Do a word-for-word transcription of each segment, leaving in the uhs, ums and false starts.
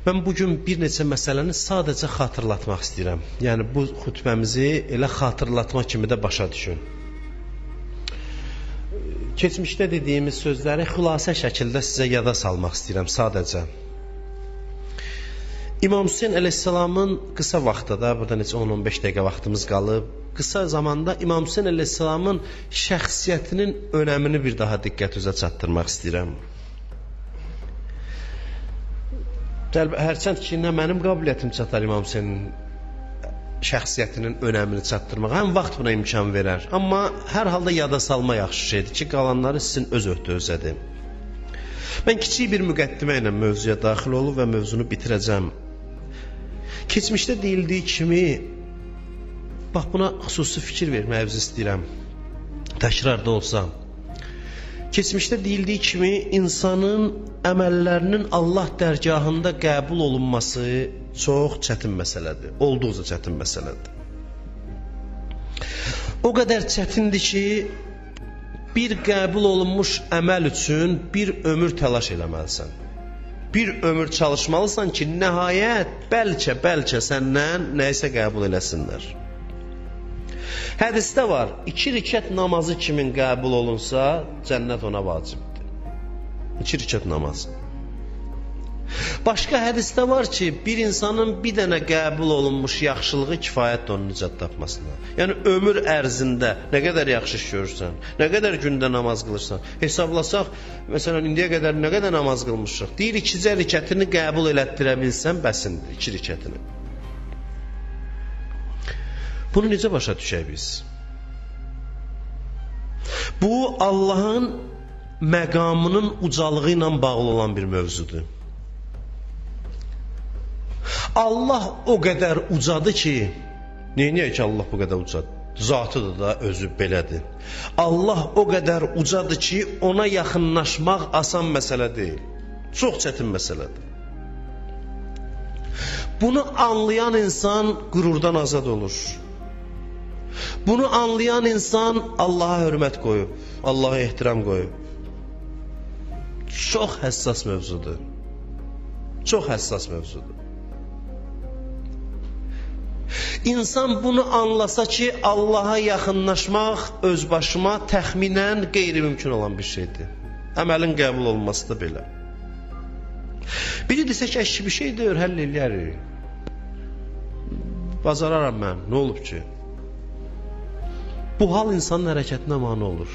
Mən bugün bir neçə məsələni sadəcə xatırlatmaq istəyirəm. Yəni bu xutbəmizi elə xatırlatma kimi də başa düşün. Keçmişdə dediyimiz sözləri xülasə şəkildə sizə yada salmaq istəyirəm sadəcə. İmam Hüseyn əleyhissalamın qısa vaxtda, burada necə on on beş dəqiqə vaxtımız qalıb, qısa zamanda İmam Hüseyn əleyhissalamın şəxsiyyətinin önəmini bir daha diqqətinizə çatdırmaq istəyirəm. Hərçənd ki, nə mənim qabiliyyətim çatar İmam Hüseynin şəxsiyyətinin önəmini çatdırmaq, həm vaxt buna imkan verər. Amma hər halda yada salma yaxşı şeydir ki, qalanları sizin öz öhdənizədir. Mən kiçik bir müqəddimə ilə mövzuya daxil olub və mövzunu bitirəcəm. Keçmişdə deyildiyi kimi, bax buna xüsusi fikir verməyinizi istəyirəm, təkrar da olsa. Keçmişdə deyildiyi kimi, insanın əməllərinin Allah dərgahında qəbul olunması çox çətin məsələdir, olduqca çətin məsələdir. O qədər çətindir ki, bir qəbul olunmuş əməl üçün bir ömür təlaş eləməlisən. Bir ömür çalışmalısan ki, nəhayət bəlkə, bəlkə səndən nəyisə qəbul eləsinlər. Hədisdə var, iki rükət namazı kimin qəbul olunsa, cənnət ona vacibdir. İki rükət namazı. Başqa hədisdə var ki, bir insanın bir dənə qəbul olunmuş yaxşılığı kifayətdir onun nicat tapmasına. Yəni, ömür ərzində nə qədər yaxşı iş görürsən, nə qədər gündə namaz qılırsan, hesablasaq, məsələn, indiyə qədər nə qədər namaz qılmışıq, deyir, ikicə rükətini qəbul elətdirə bilsən, bəsindir, iki rükətini. Bunu necə başa düşək biz? Bu, Allahın məqamının ucalığı ilə bağlı olan bir mövzudur. Allah o qədər ucadır ki, neyiniyək ki Allah bu qədər ucadır? Zatıdır da, özü belədir. Allah o qədər ucadır ki, ona yaxınlaşmaq asan məsələ deyil. Çox çətin məsələdir. Bunu anlayan insan qürurdan azad olur. Bunu anlayan insan Allaha hörmət qoyub, Allaha ehtiram qoyub. Çox həssas mövzudur. Çox həssas mövzudur. İnsan bunu anlasa ki, Allaha yaxınlaşmaq öz başıma təxminən qeyri-mümkün olan bir şeydir. Əməlin qəbul olması da belə. Biri desə ki, əşki bir şey deyir, həll eləyərik. Bazararam mən, nə olub ki? Bu hal insanın hərəkətinə mane olur.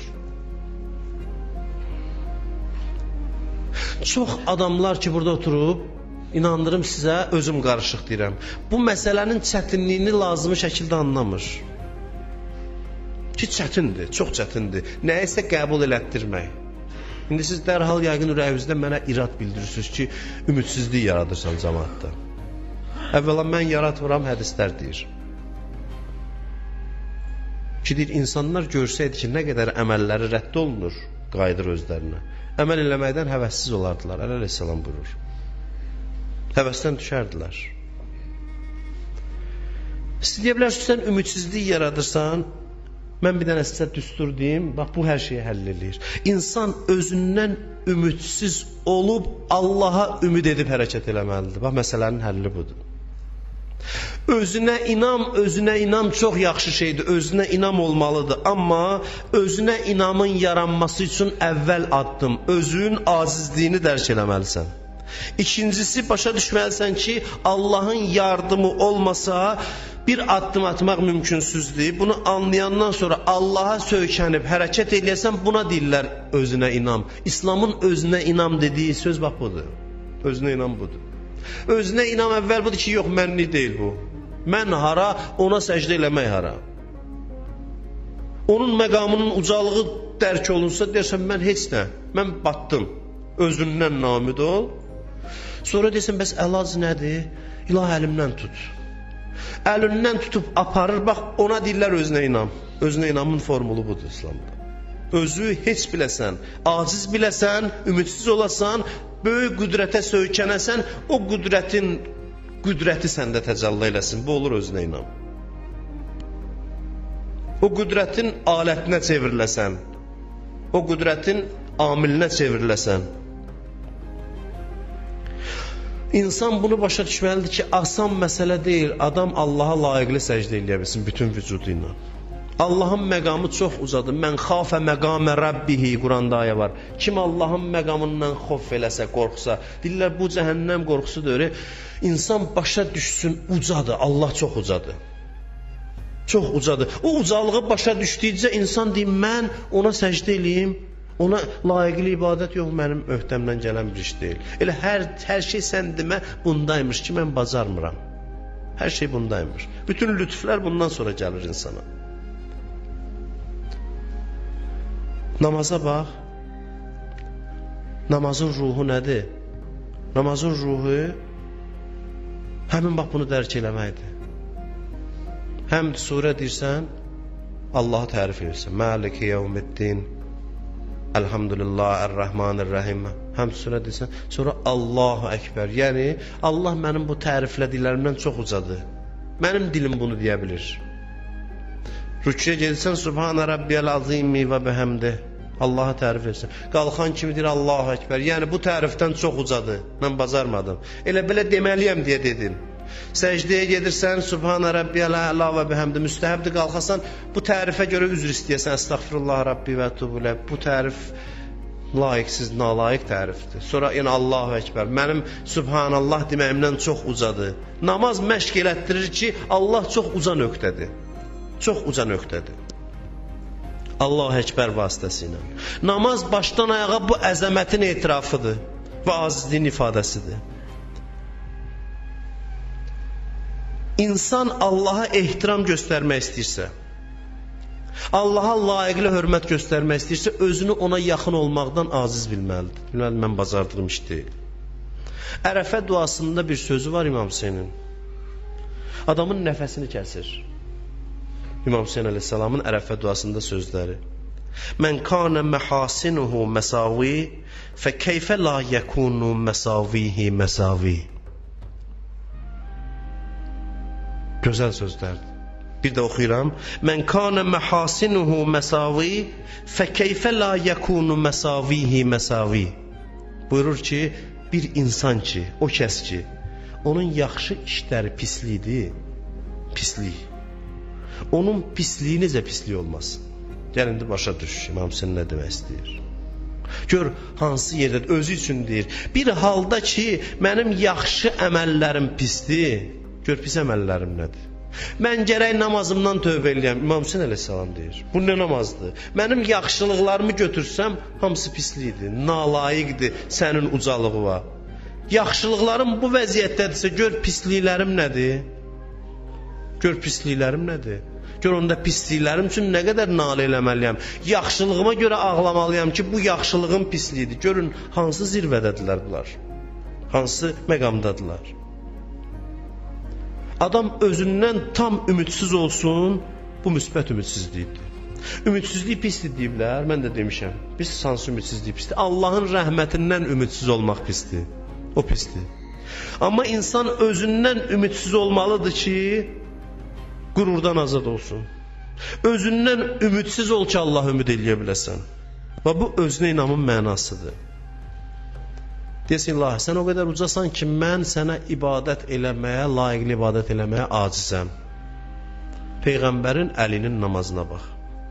Çox adamlar ki, burada oturub, inandırım sizə, özüm qarışıq deyirəm. Bu məsələnin çətinliyini lazımi şəkildə anlamır. Ki, çətindir, çox çətindir. Nəyisə qəbul elətdirmək. İndi siz dərhal yəqin ürəyinizdə mənə irad bildirirsiniz ki, ümidsizlik yaradırsan cəmaatda. Əvvəla mən yaratmıram, hədislər deyir. Ki, deyir, insanlar görsəydi ki, nə qədər əməlləri rədd olunur, qayıdır özlərinə. Əməl eləməkdən həvəssiz olardılar, əleyhissalam buyurur. Həvəsdən düşərdilər. Siz deyə bilərsiniz, sən ümidsizlik yaradırsan, mən bir dənə sizə düstur deyim, bax, bu hər şeyi həll edir. İnsan özündən ümidsiz olub, Allaha ümid edib hərəkət eləməlidir. Bax, məsələnin həlli budur. Özünə inam, özünə inam çox yaxşı şeydir, özünə inam olmalıdır. Amma özünə inamın yaranması üçün əvvəl addım, özün acizliyini dərk eləməlisən. İkincisi, başa düşməlisən ki, Allahın yardımı olmasa bir addım atmaq mümkünsüzdür. Bunu anlayandan sonra Allaha söykənib hərəkət eləyəsən, buna deyirlər özünə inam. İslamın özünə inam dediyi söz bax budur. Özünə inam budur. Özünə inam əvvəl budur ki, yox, mənlik deyil bu. Mən hara, ona səcdə eləmək hara. Onun məqamının ucalığı dərk olunsa, deyərsən, mən heç nə, mən batdım. Özündən namid ol. Sonra deyəsən, bəs əlac nədir? İlah əlimdən tut. Əlindən tutub aparır, bax, ona deyirlər özünə inam. Özünə inamın formulu budur İslamda. Özü heç biləsən, aciz biləsən, ümidsiz olasan, böyük qüdrətə söykənəsən, o qüdrətin qüdrəti səndə təcəlli eləsin. Bu olur özünə inam. O qüdrətin alətinə çevriləsən, o qüdrətin amilinə çevriləsən. İnsan bunu başa düşməlidir ki, asan məsələ deyil. Adam Allaha layiqli səcdə eləyə bilsin bütün vücudu ilə. Allahın məqamı çox uzadır. Mən xafə məqamə Rabbihi, Quranda ayə var. Kim Allahın məqamından xof eləsə, qorxsa, deyirlər bu cəhənnəm qorxusudur. İnsan başa düşsün, ucadır. Allah çox ucadır. Çox ucadır. O ucalığı başa düşdükcə insan deyir, mən ona səcdə eləyim. Ona layiqli ibadət yox, mənim öhdəmdən gələn bir iş deyil. Elə hər, hər şey sən demə bundaymış ki, mən bacarmıram. Hər şey bundaymış. Bütün lütflər bundan sonra gəlir insana. Namaza bax. Namazın ruhu nədir? Namazın ruhu həmin bax bunu dərk eləməkdir. Həm surə deyirsən, Allahı tərif edirsən. Maliki yevmiddin. Elhamdülillah, Ər-Rəhmanir-Rəhim. Həm surə deyirsən, sonra Allahu Əkbər. Yəni, Allah mənim bu təriflədiklərimdən çox ucadır. Mənim dilim bunu deyə bilir. Rüküyə gedirsən, Subhanə Rabbiyəl azimi və bəhəmdi. Allah'a tərif etsin. Qalxan kimi deyir Allahu Əkbər. Yəni, bu tərifdən çox ucadır. Mən bacarmadım. Elə belə deməliyəm deyə dedim. Səcdəyə gedirsən, Subhanə Rabbiyəl əla və bəhəmdi, müstəhəbdir qalxasan, bu tərifə görə üzr istəyəsən, Əstəğfirullah Rabbi və tubulə, bu tərif layiqsiz, nalayiq tərifdir. Sonra yəni Allahu Əkbər, mənim Subhanallah deməyimdən çox ucadır. Namaz məşq elətdirir ki, Allah çox uca nöqtədir. Çox uca nöqtədir. Allahu Əkbər vasitəsilə. Namaz başdan ayağa bu əzəmətin etirafıdır və azizliyin ifadəsidir. İnsan Allaha ehtiram göstərmək istəyirsə, Allaha layiqli hörmət göstərmək istəyirsə, özünü ona yaxın olmaqdan aciz bilməlidir. Bilməli, mən bacardığım iş deyil. Ərəfə duasında bir sözü var İmam Hüseynin. Adamın nəfəsini kəsir. İmam Hüseyin əleyhissalamın Ərəfə duasında sözləri. Mən kana məhasinuhu məsavi, fə keyfə la yəkunu məsavihi məsavi. Gözəl sözlərdir. Bir də oxuyuram. Mən kana məhasinuhu məsavi, fə keyfə la yəkunu məsavihi məsavi. Buyurur ki, bir insan ki, o kəs ki, onun yaxşı işləri pislidir, pislik. Onun pisliyi necə pislik olmasın? Gəlin də başa düş, İmam Hüseyin nə demək istəyir? Gör, hansı yerdə özü üçün deyir. Bir halda ki, mənim yaxşı əməllərim pisdir, gör, pis əməllərim nədir? Mən gərək namazımdan tövbə eləyəm. İmam Hüseyin əleyhissalam deyir. Bu nə namazdır? Mənim yaxşılıqlarımı götürsəm, hamısı pislikdir, nalayiqdir sənin ucalığına. Yaxşılıqlarım bu vəziyyətdədirsə, gör, pisliklərim nədir? Gör, pisliklərim nədir? Gör, onda pisliklərim üçün nə qədər nalə eləməliyəm? Yaxşılığıma görə ağlamalıyam ki, bu yaxşılığım pisliyidir. Görün, hansı zirvədədirlər bunlar? Hansı məqamdadılar? Adam özündən tam ümidsiz olsun, bu müsbət ümidsizlikdir. Ümidsizlik pisdir deyiblər, mən də demişəm. Biz hansı ümidsizlik pisdir? Allahın rəhmətindən ümidsiz olmaq pisdir. O pisdir. Amma insan özündən ümidsiz olmalıdır ki, qürurdan azad olsun. Özündən ümidsiz ol ki, Allah ümid eləyə biləsən. Və bu özünə inamın mənasıdır. Desin, Allah, sən o qədər ucasan ki, mən sənə ibadət eləməyə, layiqli ibadət eləməyə acizəm. Peyğəmbərin əlinin namazına bax.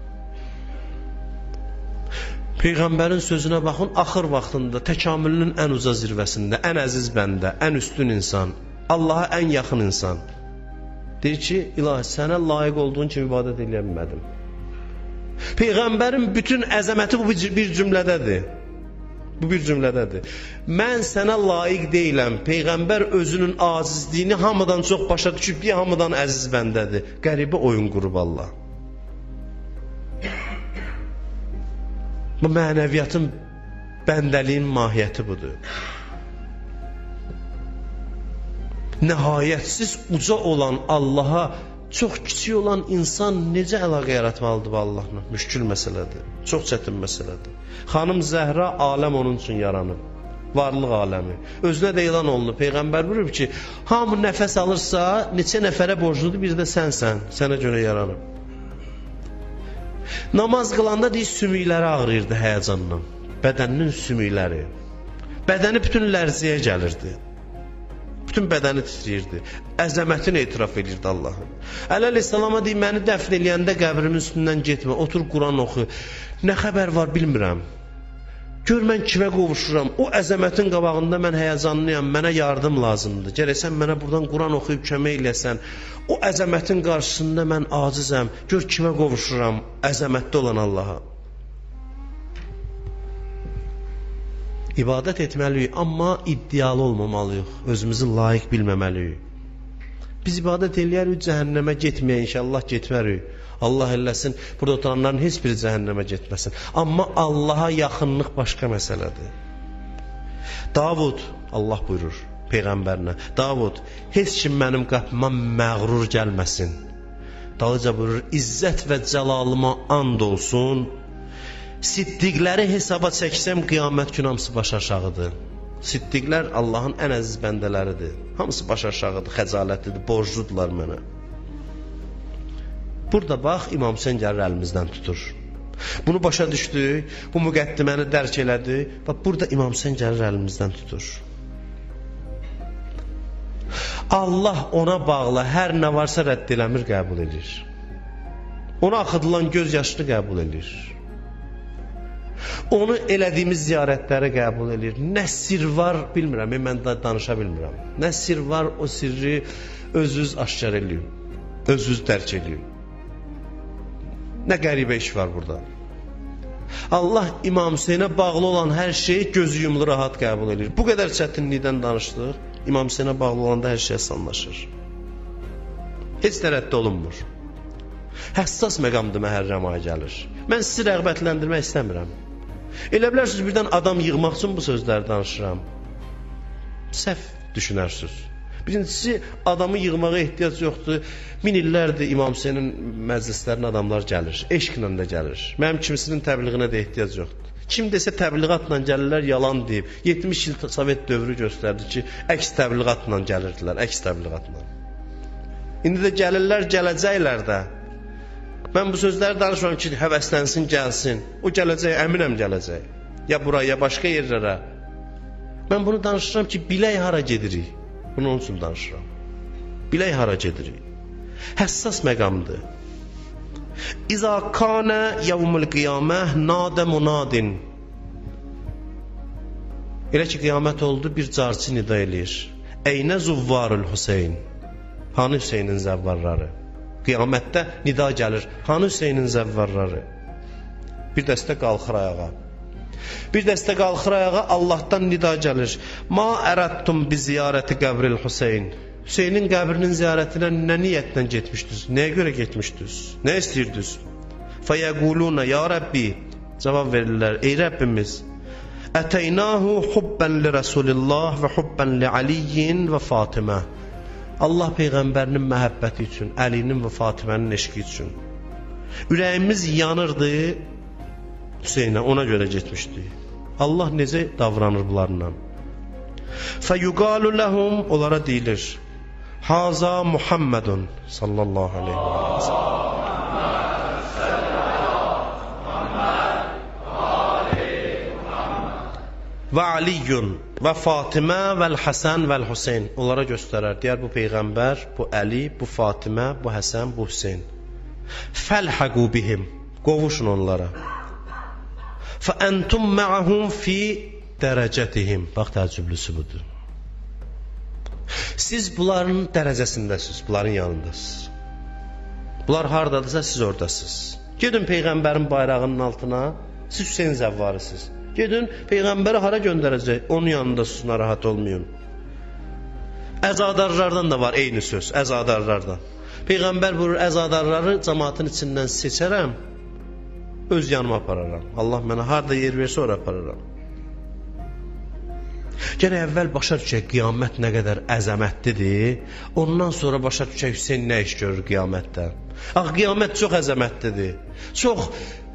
Peyğəmbərin sözünə baxın, axır vaxtında, təkamülünün ən uca zirvəsində, ən əziz bəndə, ən üstün insan, Allaha ən yaxın insan. Deyir ki, ilahi, sənə layiq olduğun kimi ibadət eləyə bilmədim. Peyğəmbərin bütün əzəməti bu bir cümlədədir. Bu bir cümlədədir. Mən sənə layiq deyiləm. Peyğəmbər özünün acizliyini hamıdan çox başa düşüb, deyə hamıdan əziz bəndədir. Qəribə oyun qurub Allah. Bu mənəviyyatın, bəndəliyin mahiyyəti budur. Nəhayətsiz uca olan Allaha çox kiçik olan insan necə əlaqə yaratmalıdır Allahla? Müşkül məsələdir. Çox çətin məsələdir. Xanım Zəhra aləm onun üçün yaranıb. Varlıq aləmi. Özünə də elan olunub. Peyğəmbər buyurub ki, hamı nəfəs alırsa, neçə nəfərə borcludur, bir də sənsən. Sənə görə yaranıb. Namaz qılanda deyir, sümükləri ağrıyırdı həyəcandan. Bədəninin sümükləri. Bədəni bütün lərziyə gəlirdi. Bütün bədəni titrəyirdi. Əzəmətini etiraf edirdi Allahın. Əli əleyhissalama deyir, məni dəfn eləyəndə qəbrimin üstündən getmə, otur Quran oxu. Nə xəbər var bilmirəm. Gör mən kimə qovuşuram. O əzəmətin qabağında mən həyəcanlıyam, mənə yardım lazımdır. Gərək sən mənə buradan Quran oxuyub kömək eləyəsən. O əzəmətin qarşısında mən acizəm. Gör kimə qovuşuram, əzəmətli olan Allaha. İbadət etməliyik, amma iddialı olmamalıyıq. Özümüzü layiq bilməməliyik. Biz ibadət eləyərik, cəhənnəmə getməyə inşallah getmərik. Allah eləsin, burada oturanların heç biri cəhənnəmə getməsin. Amma Allaha yaxınlıq başqa məsələdir. Davud, Allah buyurur Peyğəmbərinə, Davud, heç kim mənim qapıma məğrur gəlməsin. Dalıca buyurur, izzət və cəlalıma and olsun, siddiqləri hesaba çəksəm qiyamət gün hamısı baş aşağıdır. Siddiqlər Allahın ən əziz bəndələridir. Hamısı baş aşağıdır, xəcalətlidir, borcludular mənə. Burada bax, İmam Hüseyn gəlir əlimizdən tutur. Bunu başa düşdük, bu müqəddiməni dərk elədi. Bax, burada İmam Hüseyn gəlir əlimizdən tutur. Allah ona bağlı hər nə varsa rədd eləmir, qəbul edir. Ona axıdılan göz yaşını qəbul edir. Onu elədiyimiz ziyarətləri qəbul edir. Nə sir var bilmirəm, mən də danışa bilmirəm. Nə sir var, o sirri özünüz aşkar eləyin, özünüz dərk eləyin. Nə qəribə iş var burada. Allah İmam Hüseynə bağlı olan hər şeyi gözü yumulu rahat qəbul edir. Bu qədər çətinlikdən danışdıq, İmam Hüseynə bağlı olanda hər şey asanlaşır. Heç də rədd olunmur. Həssas məqamdır, məhərrəmaya gəlir. Mən sizi rəğbətləndirmək istəmirəm. Elə bilərsiniz, birdən adam yığmaq üçün bu sözləri danışıram. Səhv düşünərsiniz. Birincisi, adamı yığmağa ehtiyac yoxdur. Min illərdir İmam Hüseynin məclislərinə adamlar gəlir. Eşqlə də gəlir. Mənim kimisinin təbliğinə də ehtiyac yoxdur. Kim desə təbliğatla gəlirlər, yalan deyib. yetmiş il Sovet dövrü göstərdi ki, əks təbliğatla gəlirdilər, əks təbliğatla. İndi də gəlirlər, gələcəklər də. Mən bu sözləri danışmam ki, həvəslənsin, gəlsin. O gələcək, əminəm gələcək. Ya buraya, ya başqa yerlərə. Mən bunu danışıram ki, bilək hara gedirik. Bunu onun üçün danışıram. Bilək hara gedirik. Həssas məqamdır. İza kana yevmul qiyamah nadə munadin. Elə ki, qiyamət oldu, bir carçı nida eləyir. Eynə zuvvarul Hüseyn. Hanı Hüseynin zəvvarları? Qiyamətdə nida gəlir. Hanı Hüseynin zəvvarları? Bir dəstə qalxır ayağa. Bir dəstə qalxır ayağa, Allahdan nida gəlir. Ma ərəttum bi ziyarəti qəbril Hüseyn. Hüseynin qəbrinin ziyarətinə nə niyyətlə getmişdiniz? Nəyə görə getmişdiniz? Nə istəyirdiniz? Fəyəquluna, ya Rəbbi, cavab verirlər, ey Rəbbimiz, ətəynahu hubbən li Rasulillah və hubbən li Aliyyin və Fatimə. Allah Peyğəmbərinin məhəbbəti üçün, Əlinin və Fatimənin eşqi üçün. Ürəyimiz yanırdı, Hüseynə ona görə getmişdi. Allah necə davranır bunlarla? Fəyuqalu ləhum, onlara deyilir, Haza Muhammedun sallallahu aleyhi və səlləm. Və Aliyyun və Fatimə vəl Həsən vəl Hüseyn. Onlara göstərər, deyər bu Peyğəmbər, bu Əli, bu Fatimə, bu Həsən, bu Hüseyn. Fəlhəqu bihim, qovuşun onlara. Fəəntum mə'ahum fi dərəcətihim. Bax, təəccüblüsü budur. Siz bunların dərəcəsindəsiniz, bunların yanındasınız. Bunlar haradadırsa siz oradasınız. Gedin Peyğəmbərin bayrağının altına, siz Hüseyn zəvvarısınız. Gedin Peyğəmbəri hara göndərəcək, onun yanındasınız, narahat olmayın. Əzadarlardan da var eyni söz, əzadarlardan. Peyğəmbər buyurur, əzadarları cəmaatın içindən seçərəm, öz yanıma apararam. Allah mənə harada yer versə ora apararam. Gərək əvvəl başa düşək qiyamət nə qədər əzəmətlidir, ondan sonra başa düşək Hüseyn nə iş görür qiyamətdə. Ax, qiyamət çox əzəmətlidir, çox.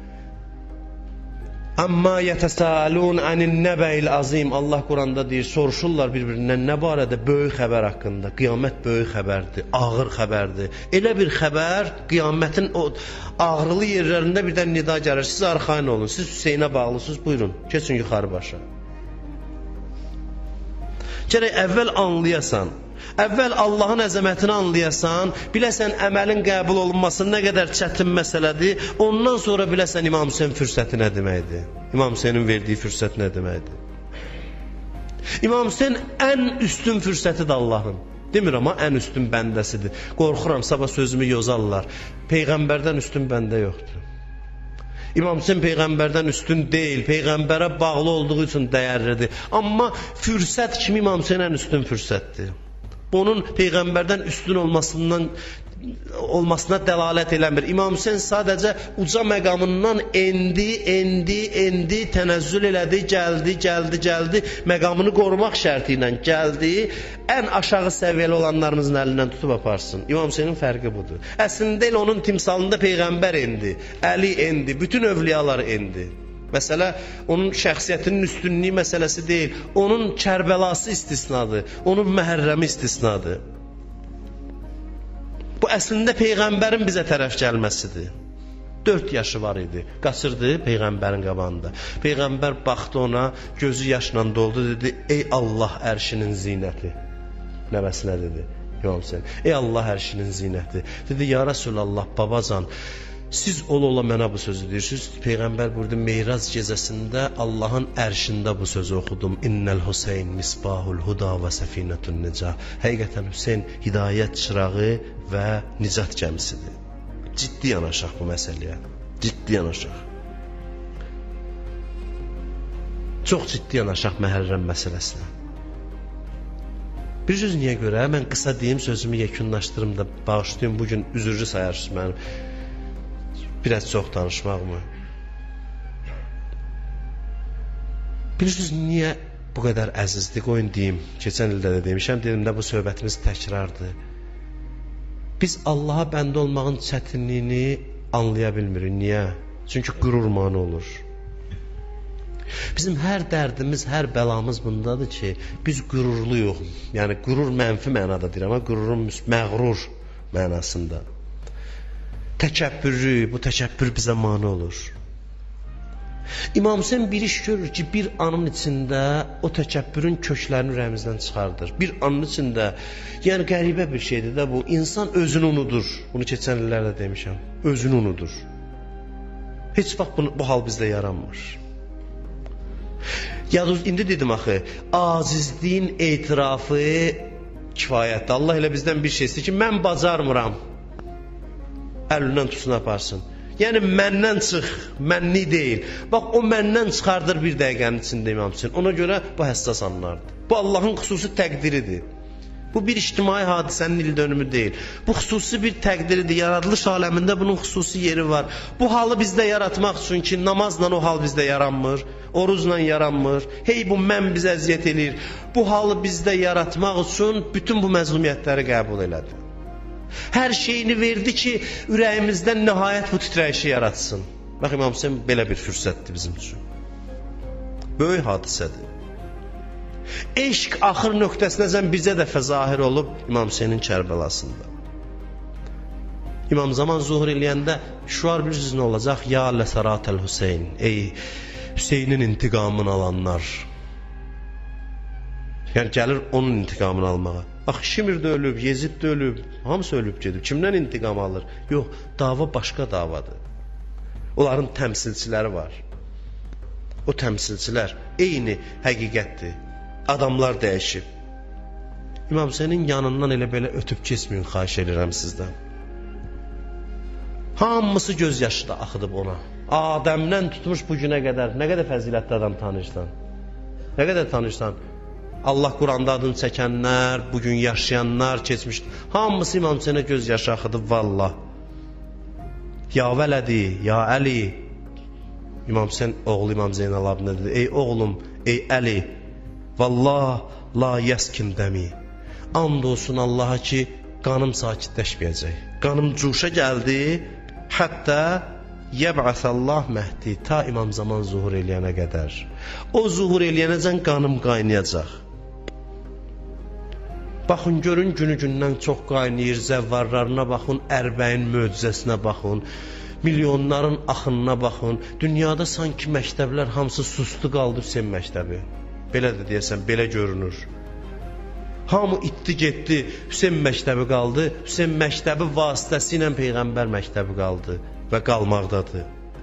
Amma yətəsəlun ənin nəbəil azim. Allah Quranda deyir, soruşurlar bir-birindən nə barədə? Böyük xəbər haqqında. Qiyamət böyük xəbərdir, ağır xəbərdir. Elə bir xəbər, qiyamətin o ağrılı yerlərində birdən nida gəlir. Siz arxayın olun, siz Hüseynə bağlısınız, buyurun, keçin yuxarı başa. Gərək əvvəl anlayasan. Əvvəl Allahın əzəmətini anlayasan, biləsən əməlin qəbul olunması nə qədər çətin məsələdir. Ondan sonra biləsən İmam Hüseyn fürsəti nə deməkdir? İmam Hüseynin verdiyi fürsət nə deməkdir? İmam Hüseyn ən üstün fürsətidir Allahın. Demir amma ən üstün bəndəsidir. Qorxuram, sabah sözümü yozarlar. Peyğəmbərdən üstün bəndə yoxdur. İmam Hüseyn Peyğəmbərdən üstün deyil, Peyğəmbərə bağlı olduğu üçün dəyərlidir. Amma fürsət kimi İmam Hüseyn ən üstün fürsətdir. Bunun Peyğəmbərdən üstün olmasından olmasına dəlalət eləmir. İmam Hüseyn sadəcə uca məqamından endi, endi, endi, tənəzzül elədi, gəldi, gəldi, gəldi, məqamını qorumaq şərti ilə gəldi, ən aşağı səviyyəli olanlarımızın əlindən tutub aparsın. İmam Hüseynin fərqi budur. Əslində elə onun timsalında Peyğəmbər endi, Əli endi, bütün övliyalar endi. Məsələ onun şəxsiyyətinin üstünlüyü məsələsi deyil, onun Kərbəlası istisnadır, onun Məhərrəmi istisnadır. Bu əslində Peyğəmbərin bizə tərəf gəlməsidir. Dörd yaşı var idi, qaçırdı Peyğəmbərin qabağında. Peyğəmbər baxdı ona, gözü yaşla doldu, dedi, ey Allah ərşinin zinəti. Nəvəsinə dedi, İmam Hüseyn, ey Allah ərşinin zinəti. Dedi, ya Rasulallah, babacan, siz ola-ola mənə bu sözü deyirsiniz. Peyğəmbər burada Meyraz gecəsində Allahın ərşində bu sözü oxudum. İnnəl Hüseyn misbahul huda və səfinətun nicah. Həqiqətən Hüseyn hidayət çırağı və nicat gəmisidir. Ciddi yanaşaq bu məsələyə. Ciddi yanaşaq. Çox ciddi yanaşaq Məhərrəm məsələsinə. Bir söz niyə görə? Mən qısa deyim, sözümü yekunlaşdırım da bağışlayayım. Bugün üzürlü sayarsınız mənim. Biraz çox danışmaq mı? Bilirsiniz, niyə bu qədər əzizdir? Qoyun deyim, keçən ildə də demişəm, dedim də bu söhbətimiz təkrardır. Biz Allaha bəndə olmağın çətinliyini anlaya bilmirik. Niyə? Çünki qürur mane olur. Bizim hər dərdimiz, hər bəlamız bundadır ki, biz qürurluyuq. Yəni, qürur mənfi mənada deyir, amma qürurun məğrur mənasında. Təkəbbürlü, bu təkəbbür bizə mane olur. İmam Hüseyn bir iş görür ki, bir anın içində o təkəbbürün köklərini ürəyimizdən çıxardır. Bir anın içində, yəni qəribə bir şeydir də bu, insan özünü unudur. Bunu keçən illərdə demişəm, özünü unudur. Heç vaxt bunu, bu hal bizdə yaranmır. Yadız, indi dedim axı, acizliyin etirafı kifayətdir. Allah elə bizdən bir şey istəyir ki, mən bacarmıram. Əlindən tutsun aparsın. Yəni məndən çıx, mənli deyil. Bax o məndən çıxardır bir dəqiqənin içində İmam Hüseyn. Ona görə bu həssas anlardır. Bu Allahın xüsusi təqdiridir. Bu bir ictimai hadisənin il dönümü deyil. Bu xüsusi bir təqdiridir. Yaradılış aləmində bunun xüsusi yeri var. Bu halı bizdə yaratmaq üçün ki, namazla o hal bizdə yaranmır, orucla yaranmır. Hey bu mən bizə əziyyət eləyir. Bu halı bizdə yaratmaq üçün bütün bu məzlumiyyətləri qəbul elədi. Hər şeyini verdi ki, ürəyimizdən nəhayət bu titrəyişi yaratsın. Bax, İmam Hüseyn belə bir fürsətdir bizim üçün. Böyük hadisədir. Eşq axır nöqtəsinəcən bizə dəfə zahir olub İmam Hüseynin Kərbəlasında. İmam Zaman zuhur eləyəndə şuar bilirsiniz nə olacaq? Ya ləsəratəl Hüseyn, ey Hüseynin intiqamını alanlar. Yəni gəlir onun intiqamını almağa. Bax, Şimir də ölüb, Yezid də ölüb, hamısı ölüb gedib. Kimdən intiqam alır? Yox, dava başqa davadır. Onların təmsilçiləri var. O təmsilçilər eyni həqiqətdir. Adamlar dəyişib. İmam Hüseynin yanından elə belə ötüb keçməyin, xahiş edirəm sizdən. Hamısı göz yaşı da axıdıb ona. Adəmdən tutmuş bu günə qədər. Nə qədər fəzilətli adam tanışsan? Nə qədər tanışsan? Allah Quranda adını çəkənlər, bugün yaşayanlar, keçmiş, hamısı İmam Hüseynə göz yaşı axıdıb, vallah. Ya vələdi, ya Əli. İmam Hüseyn oğlu İmam Zeynal abinə dedi, ey oğlum, ey Əli, vallah la yəskin dəmi. And olsun Allaha ki, qanım sakitləşməyəcək. Qanım cuşa gəldi, hətta yəb'əsəllah məhdi, ta İmam Zaman zuhur eləyənə qədər. O zuhur eləyənəcən qanım qaynayacaq. Baxın, görün, günü gündən çox qaynayır, zəvvarlarına baxın, ərbəyin möcüzəsinə baxın, milyonların axınına baxın. Dünyada sanki məktəblər hamısı sustu qaldı Hüseyn məktəbi. Belə də deyəsən, belə görünür. Hamı itdi getdi, Hüseyn məktəbi qaldı. Hüseyn məktəbi vasitəsilə Peyğəmbər məktəbi qaldı və qalmaqdadır.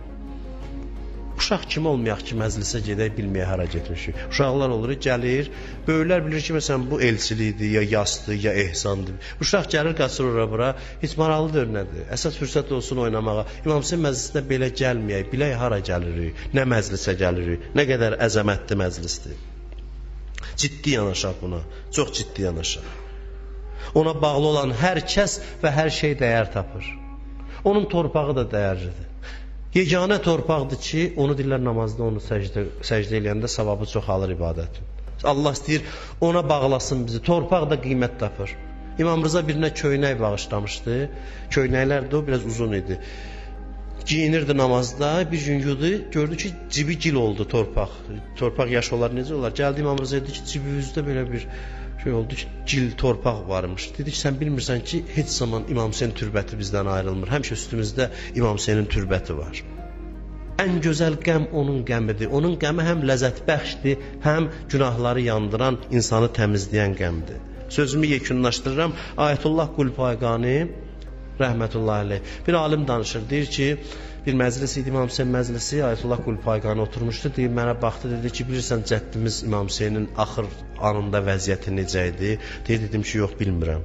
Uşaq kimi olmayaq ki, məclisə gedək, bilməyə hara getmişik. Uşaqlar olur, gəlir, böyüklər bilir ki, məsələn, bu elçilikdir, ya yasdır, ya ehsandır. Uşaq gəlir, qaçır ora bura, heç maraqlı deyil nədir? Əsas fürsət olsun oynamağa. İmam Hüseyn məclisinə belə gəlməyək, bilək hara gəlirik, nə məclisə gəlirik, nə qədər əzəmətli məclisdir. Ciddi yanaşaq buna, çox ciddi yanaşaq. Ona bağlı olan hər kəs və hər şey dəyər tapır. Onun torpağı da dəyərlidir. Yeganə torpaqdır ki, onu deyirlər namazda, onu səcdə, səcdə eləyəndə savabı çoxalır ibadətin. Allah istəyir, ona bağlasın bizi. Torpaq da qiymət tapır. İmam Rıza birinə köynək bağışlamışdı. Köynəklər də o biraz uzun idi. Giyinirdi namazda, bir gün yudu, gördü ki, cibi gil oldu torpaq. Torpaq yaş olar, necə olar? Gəldi İmam Rıza dedi ki, cibinizdə belə bir şey oldu ki, gil torpaq varmış. Dedi ki, sən bilmirsən ki, heç zaman İmam Hüseyn türbəti bizdən ayrılmır. Həmişə üstümüzdə İmam Hüseynin türbəti var. Ən gözəl qəm onun qəmidir. Onun qəmi həm ləzzət bəxşdir, həm günahları yandıran, insanı təmizləyən qəmdir. Sözümü yekunlaşdırıram. Ayətullah Qulpayqani rəhmətullahi aleyh. Bir alim danışır, deyir ki, bir məclis idi, İmam Hüseyn məclisi, Ayətullah Qulpayqani oturmuşdu, deyir, mənə baxdı, dedi ki, bilirsən, cəddimiz İmam Hüseynin axır anında vəziyyəti necə idi? Deyir, dedim ki, yox, bilmirəm.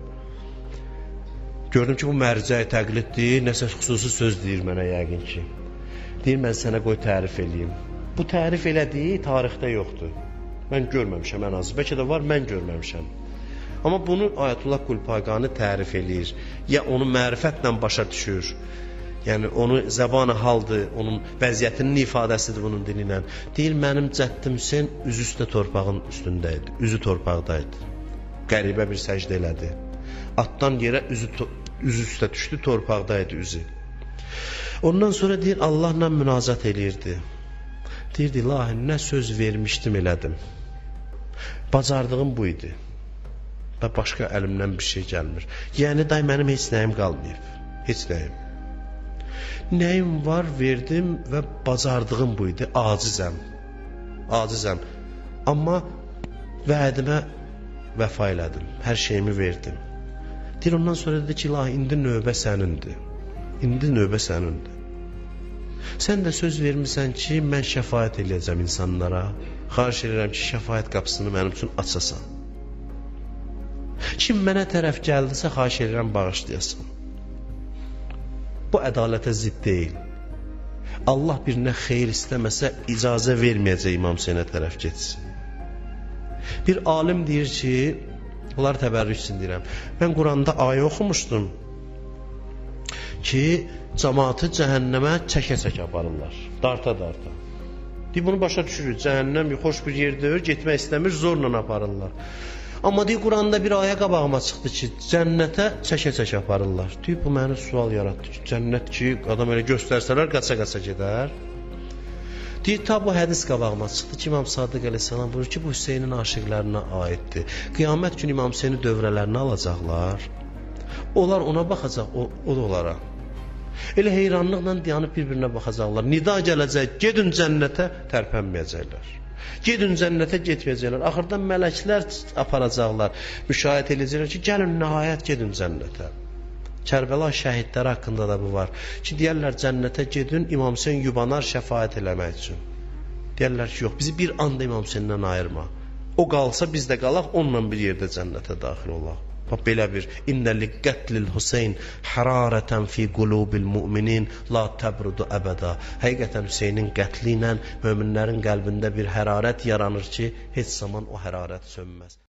Gördüm ki, bu mərcəyi təqliddir, nəsə xüsusi söz deyir mənə yəqin ki. Deyir, mən sənə qoy tərif eləyim. Bu tərif elədiyi tarixdə yoxdur. Mən görməmişəm ən azı, bəlkə də var, mən görməmişəm. Amma bunu Ayətullah Qulpayqani tərif eləyir. Ya onu mərifətlə başa düşür. Yəni onu zəbanı haldır, onun vəziyyətinin ifadəsidir bunun dili ilə. Deyir, mənim cəddim Hüseyn üzü üstə torpağın üstündə idi, üzü torpaqdaydı. Qəribə bir səcdə elədi. Atdan yerə üzü, üzü üstə düşdü, torpaqdaydı üzü. Ondan sonra deyir, Allahla münazat eləyirdi. Deyirdi, ilahi, nə söz vermişdim elədim. Bacardığım bu idi. Və başqa əlimdən bir şey gəlmir. Yəni, day mənim heç nəyim qalmayıb. Heç nəyim. Nəyim var, verdim və bacardığım bu idi. Acizəm. Acizəm. Amma vədimə vəfa elədim. Hər şeyimi verdim. Deyir, ondan sonra dedi ki, ilahi, indi növbə sənindir. İndi növbə sənindir. Sən də söz vermirsən ki, mən şəfaət eləyəcəm insanlara. Xahiş edirəm ki, şəfaət qapısını mənim üçün açasan. Kim mənə tərəf gəldisə, xahiş edirəm, bağışlayasın. Bu ədalətə zidd deyil. Allah birinə xeyir istəməsə, icazə verməyəcək İmam Hüseynə tərəf getsin. Bir alim deyir ki, bunlar təbərrük üçün deyirəm, mən Quranda ayə oxumuşdum ki, cəmaatı cəhənnəmə çəkə-çəkə aparırlar, darta-darta. Deyir, bunu başa düşürür, cəhənnəm xoş bir yerdir, getmək istəmir, zorla aparırlar. Amma deyir, Quranda bir ayə qabağıma çıxdı ki, cənnətə çəkə-çəkə aparırlar. Deyir, bu məni sual yaratdı ki, cənnət ki, adam elə göstərsələr, qaça-qaça gedər. Deyir, ta bu hədis qabağıma çıxdı ki, İmam Sadiq əleyhissalam buyurur ki, bu Hüseynin aşiqlərinə aiddir. Qiyamət günü İmam Hüseyni dövrələrini alacaqlar. Onlar ona baxacaq, o, o da onlara. Elə heyranlıqla dayanıb bir-birinə baxacaqlar. Nida gələcək, gedin cənnətə, tərpənməyəcəklər. Gedin cənnətə, getməyəcəklər. Axırdan mələklər aparacaqlar. Müşahidə edəcəklər ki, gəlin nəhayət gedin cənnətə. Kərbəla şəhidləri haqqında da bu var. Ki, deyərlər cənnətə gedin, İmam Hüseyn yubanar şəfaət eləmək üçün. Deyərlər ki, yox, bizi bir anda İmam Hüseyndən ayırma. O qalsa biz də qalaq, onunla bir yerdə cənnətə daxil olaq. Bax, belə bir İnnə liqqətlil Hüseyn hərarətən fi qulubil müminin la təbrudu əbəda. Həqiqətən Hüseynin qətli ilə möminlərin qəlbində bir hərarət yaranır ki, heç zaman o hərarət sönməz.